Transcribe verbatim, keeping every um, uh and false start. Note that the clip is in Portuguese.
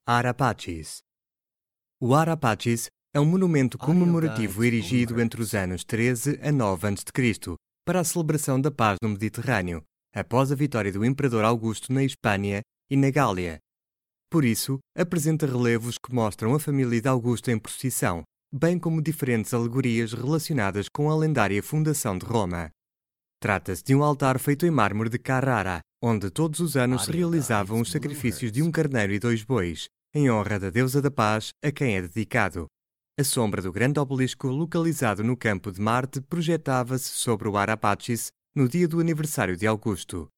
Ara-Pacis. O Ara-Pacis é um monumento comemorativo erigido entre os anos treze a nove antes de Cristo para a celebração da paz no Mediterrâneo, após a vitória do Imperador Augusto na Hispânia e na Gália. Por isso, apresenta relevos que mostram a família de Augusto em procissão, bem como diferentes alegorias relacionadas com a lendária fundação de Roma. Trata-se de um altar feito em mármore de Carrara, onde todos os anos se realizavam os sacrifícios de um carneiro e dois bois, em honra da deusa da paz, a quem é dedicado. A sombra do grande obelisco localizado no campo de Marte projetava-se sobre o Ara-Pacis no dia do aniversário de Augusto.